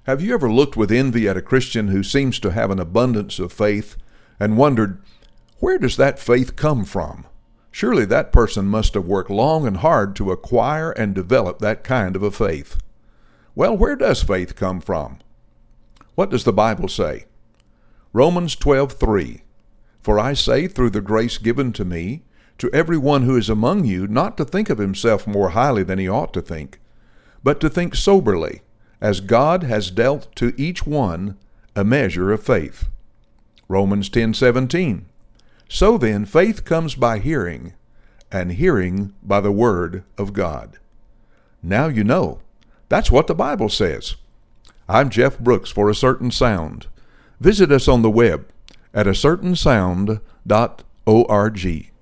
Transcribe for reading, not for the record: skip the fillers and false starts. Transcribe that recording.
Have you ever looked with envy at a Christian who seems to have an abundance of faith and wondered, where does that faith come from? Surely that person must have worked long and hard to acquire and develop that kind of a faith. Well, where does faith come from? What does the Bible say? Romans 12:3, "For I say through the grace given to me, to every one who is among you, not to think of himself more highly than he ought to think, but to think soberly, as God has dealt to each one a measure of faith." Romans 10:17, "So then faith comes by hearing, and hearing by the word of God." Now you know. That's what the Bible says. I'm Jeff Brooks for A Certain Sound. Visit us on the web at acertainsound.org.